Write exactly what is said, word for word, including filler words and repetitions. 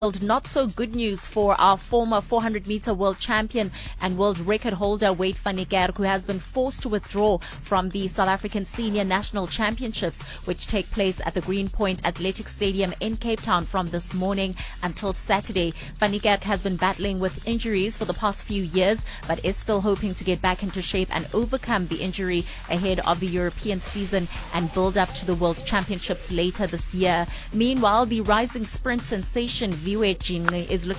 Not so good news for our former four hundred meter world champion and world record holder Wade van Niekerk, who has been forced to withdraw from the South African Senior National Championships, which take place at the Greenpoint Athletic Stadium in Cape Town from this morning until Saturday. Van Niekerk has been battling with injuries for the past few years, but is still hoping to get back into shape and overcome the injury ahead of the European season and build up to the World Championships later this year. Meanwhile, the rising sprint sensation Viwe Jingle is looking